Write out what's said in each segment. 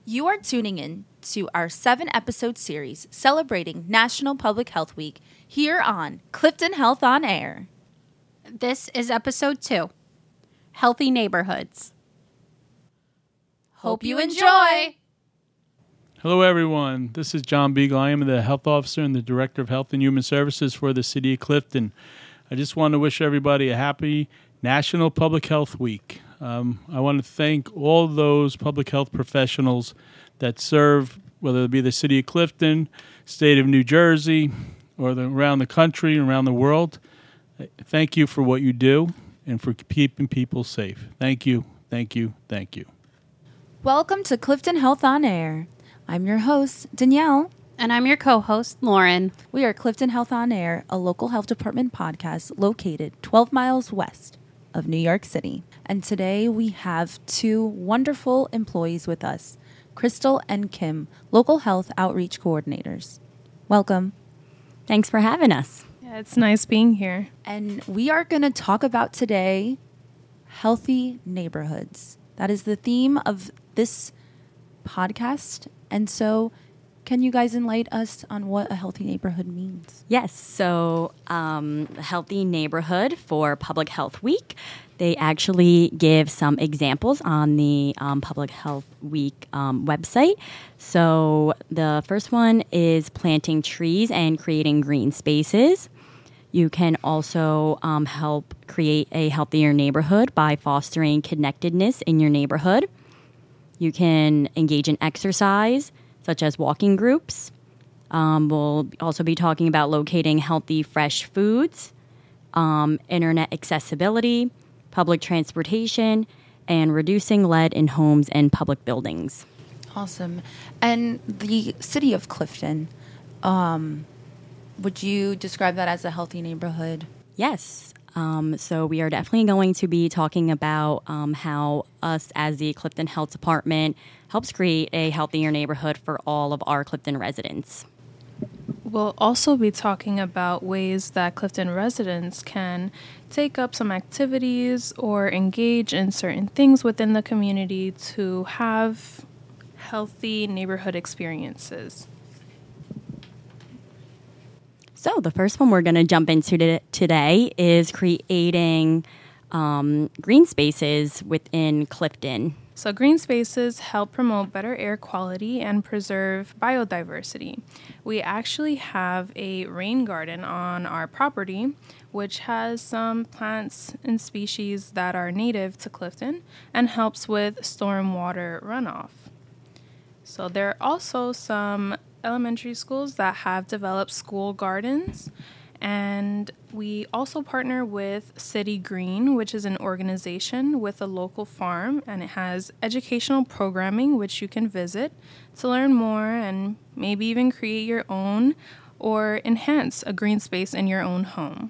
You are tuning in to our 7-episode series celebrating National Public Health Week here on Clifton Health on Air. This is episode 2, Healthy Neighborhoods. Hope you enjoy! Hello, everyone. This is John Beagle. I am the Health Officer and the Director of Health and Human Services for the City of Clifton. I just want to wish everybody a happy National Public Health Week. I want to thank all those public health professionals that serve, whether it be the City of Clifton, State of New Jersey, or around the country and around the world. Thank you for what you do and for keeping people safe. Thank you, thank you, thank you. Welcome to Clifton Health on Air. I'm your host, Danielle. And I'm your co-host, Lauren. We are Clifton Health on Air, a local health department podcast located 12 miles west of New York City. And today we have 2 wonderful employees with us, Crystal and Kim, local health outreach coordinators. Welcome. Thanks for having us. Yeah, it's nice being here. And we are going to talk about today healthy neighborhoods. That is the theme of this podcast. And so can you guys enlighten us on what a healthy neighborhood means? Yes. So Healthy Neighborhood for Public Health Week. They actually give some examples on the Public Health Week website. So the first one is planting trees and creating green spaces. You can also help create a healthier neighborhood by fostering connectedness in your neighborhood. You can engage in exercise, such as walking groups. We'll also be talking about locating healthy, fresh foods, internet accessibility, public transportation, and reducing lead in homes and public buildings. Awesome. And the City of Clifton, would you describe that as a healthy neighborhood? Yes. So we are definitely going to be talking about how us as the Clifton Health Department helps create a healthier neighborhood for all of our Clifton residents. We'll also be talking about ways that Clifton residents can take up some activities or engage in certain things within the community to have healthy neighborhood experiences. So the first one we're going to jump into today is creating green spaces within Clifton. So green spaces help promote better air quality and preserve biodiversity. We actually have a rain garden on our property, which has some plants and species that are native to Clifton and helps with stormwater runoff. So there are also some elementary schools that have developed school gardens. And we also partner with City Green, which is an organization with a local farm, and it has educational programming which you can visit to learn more and maybe even create your own or enhance a green space in your own home.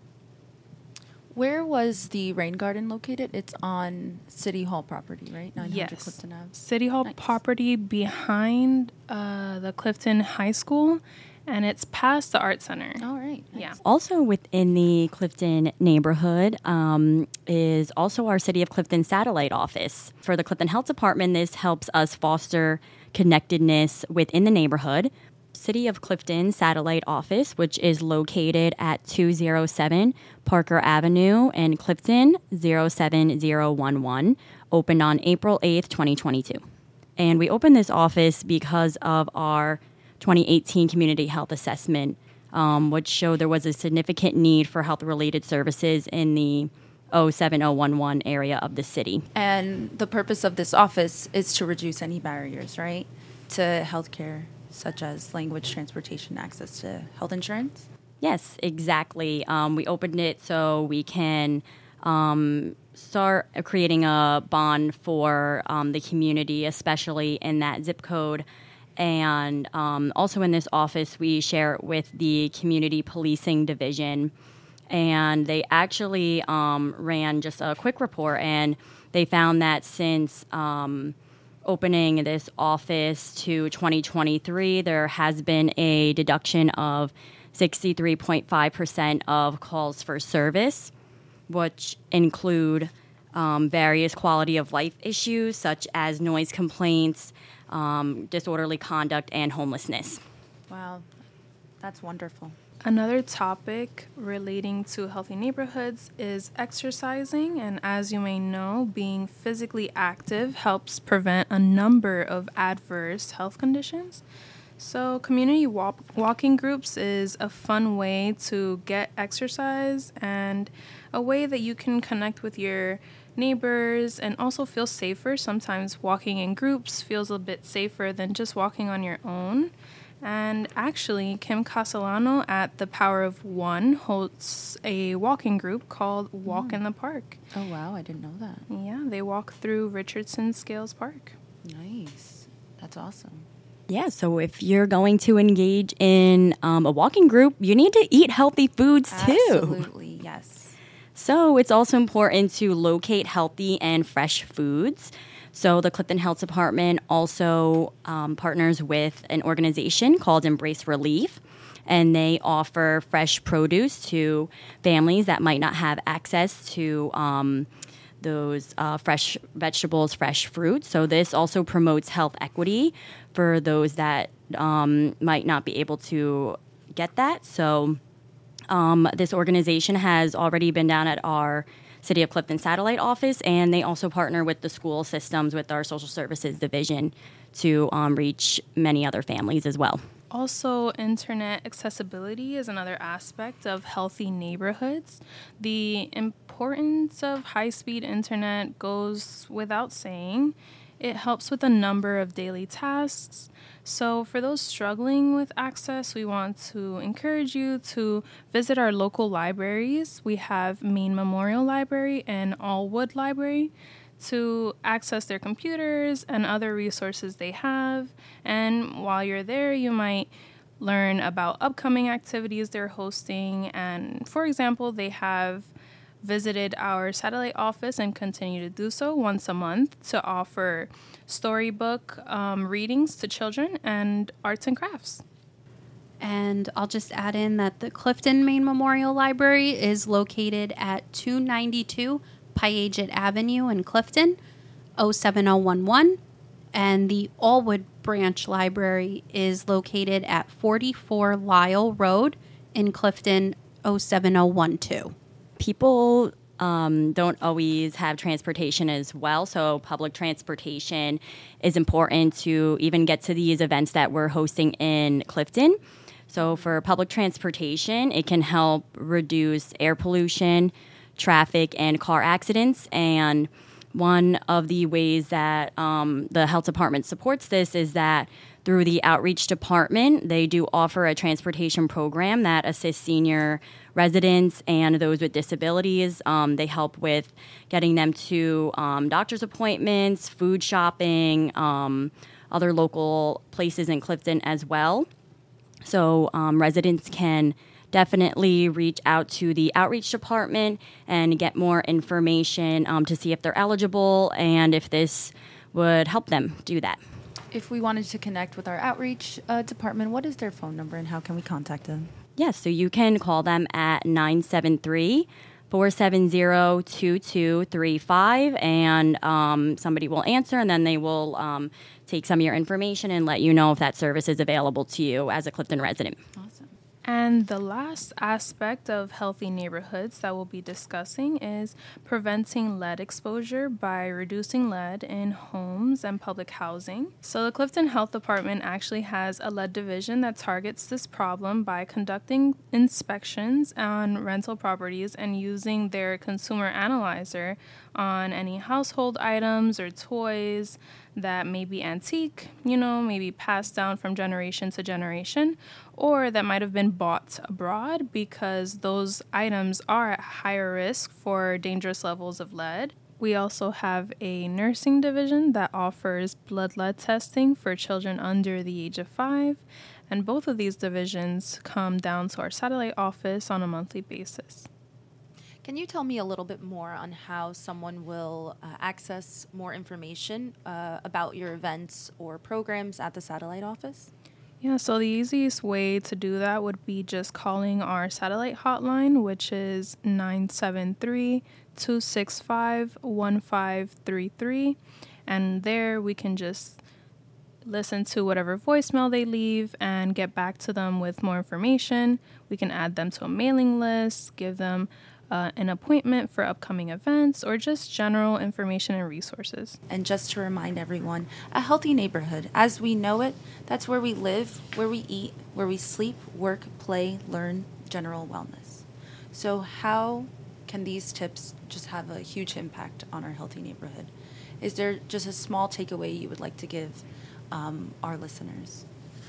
Where was the rain garden located? It's on City Hall property, right? 900 Yes. Clifton Ave. City Hall property behind the Clifton High School, and it's past the Art Center. All right. Nice. Yeah. Also within the Clifton neighborhood is also our City of Clifton satellite office. For the Clifton Health Department, this helps us foster connectedness within the neighborhood. City of Clifton satellite office, which is located at 207 Parker Avenue in Clifton, 07011, opened on April 8th, 2022. And we opened this office because of our 2018 community health assessment, which showed there was a significant need for health-related services in the 07011 area of the city. And the purpose of this office is to reduce any barriers, right, to healthcare, such as language, transportation, access to health insurance? Yes, exactly. We opened it so we can start creating a bond for the community, especially in that zip code. And also in this office, we share it with the Community Policing Division. And they actually ran just a quick report, and they found that since opening this office to 2023, there has been a deduction of 63.5% of calls for service, which include various quality of life issues such as noise complaints, disorderly conduct, and homelessness. Wow, that's wonderful. Another topic relating to healthy neighborhoods is exercising, and as you may know, being physically active helps prevent a number of adverse health conditions. So community walking groups is a fun way to get exercise and a way that you can connect with your neighbors and also feel safer. Sometimes walking in groups feels a bit safer than just walking on your own. And actually, Kim Castellano at The Power of One hosts a walking group called Walk in the Park. Oh, wow, I didn't know that. Yeah, they walk through Richardson Scales Park. Nice. That's awesome. Yeah, so if you're going to engage in a walking group, you need to eat healthy foods too. Absolutely, yes. So it's also important to locate healthy and fresh foods. So the Clifton Health Department also partners with an organization called Embrace Relief, and they offer fresh produce to families that might not have access to those fresh vegetables, fresh fruits. So this also promotes health equity for those that might not be able to get that. So this organization has already been down at our City of Clifton satellite office, and they also partner with the school systems with our social services division to reach many other families as well. Also, internet accessibility is another aspect of healthy neighborhoods. The importance of high-speed internet goes without saying. It helps with a number of daily tasks. So for those struggling with access, we want to encourage you to visit our local libraries. We have Maine Memorial Library and Allwood Library to access their computers and other resources they have. And while you're there, you might learn about upcoming activities they're hosting. And for example, they have visited our satellite office and continue to do so once a month to offer storybook readings to children and arts and crafts. And I'll just add in that the Clifton Maine Memorial Library is located at 292 Piaget Avenue in Clifton, 07011. And the Allwood Branch Library is located at 44 Lyle Road in Clifton, 07012. People don't always have transportation as well, so public transportation is important to even get to these events that we're hosting in Clifton. So for public transportation, it can help reduce air pollution, traffic, and car accidents. And one of the ways that the health department supports this is that through the outreach department, they do offer a transportation program that assists senior residents and those with disabilities. They help with getting them to doctor's appointments, food shopping, other local places in Clifton as well. So residents can definitely reach out to the outreach department and get more information to see if they're eligible and if this would help them do that. If we wanted to connect with our outreach department, what is their phone number and how can we contact them? Yes, so you can call them at 973-470-2235, and somebody will answer, and then they will take some of your information and let you know if that service is available to you as a Clifton resident. Awesome. And the last aspect of healthy neighborhoods that we'll be discussing is preventing lead exposure by reducing lead in homes and public housing. So the Clifton Health Department actually has a lead division that targets this problem by conducting inspections on rental properties and using their consumer analyzer on any household items or toys that may be antique, maybe passed down from generation to generation, or that might have been bought abroad because those items are at higher risk for dangerous levels of lead. We also have a nursing division that offers blood lead testing for children under the age of 5, and both of these divisions come down to our satellite office on a monthly basis. Can you tell me a little bit more on how someone will access more information about your events or programs at the satellite office? Yeah, so the easiest way to do that would be just calling our satellite hotline, which is 973 265-1533. And there we can just listen to whatever voicemail they leave and get back to them with more information. We can add them to a mailing list, give them an appointment for upcoming events, or just general information and resources. And just to remind everyone, a healthy neighborhood, as we know it, that's where we live, where we eat, where we sleep, work, play, learn, general wellness. So how can these tips just have a huge impact on our healthy neighborhood? Is there just a small takeaway you would like to give our listeners?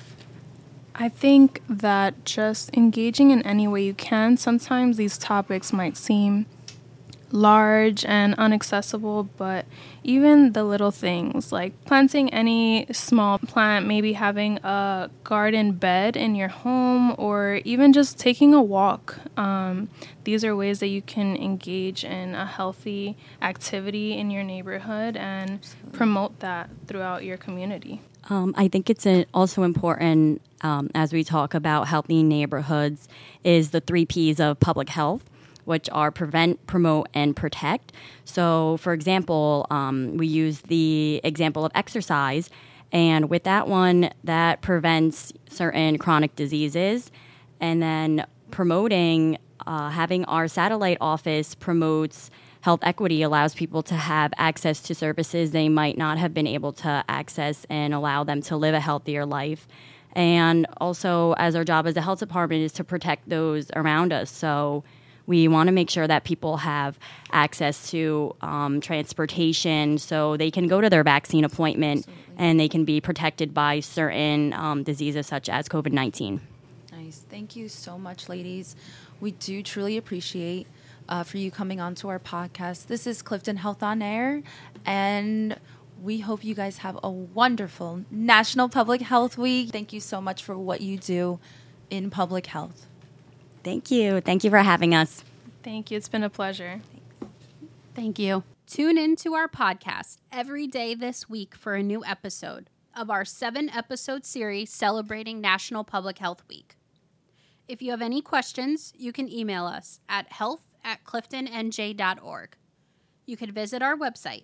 I think that just engaging in any way you can, sometimes these topics might seem large and inaccessible, but even the little things like planting any small plant, maybe having a garden bed in your home, or even just taking a walk. These are ways that you can engage in a healthy activity in your neighborhood and promote that throughout your community. I think it's also important, as we talk about healthy neighborhoods, is the 3 Ps of public health, which are prevent, promote, and protect. So, for example, we use the example of exercise, and with that one, that prevents certain chronic diseases. And then promoting, having our satellite office promotes health equity, allows people to have access to services they might not have been able to access and allow them to live a healthier life. And also, as our job as a health department is to protect those around us. So we want to make sure that people have access to transportation so they can go to their vaccine appointment. Absolutely. And they can be protected by certain diseases such as COVID-19. Nice. Thank you so much, ladies. We do truly appreciate for you coming on to our podcast. This is Clifton Health on Air, and we hope you guys have a wonderful National Public Health Week. Thank you so much for what you do in public health. Thank you. Thank you for having us. Thank you. It's been a pleasure. Thank you. Tune in to our podcast every day this week for a new episode of our 7-episode series celebrating National Public Health Week. If you have any questions, you can email us at health@cliftonnj.org. You can visit our website,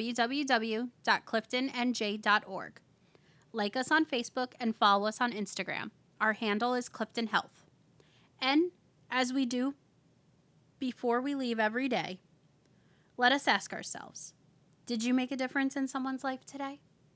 www.cliftonnj.org. Like us on Facebook and follow us on Instagram. Our handle is Clifton Health. And as we do before we leave every day, let us ask ourselves, did you make a difference in someone's life today?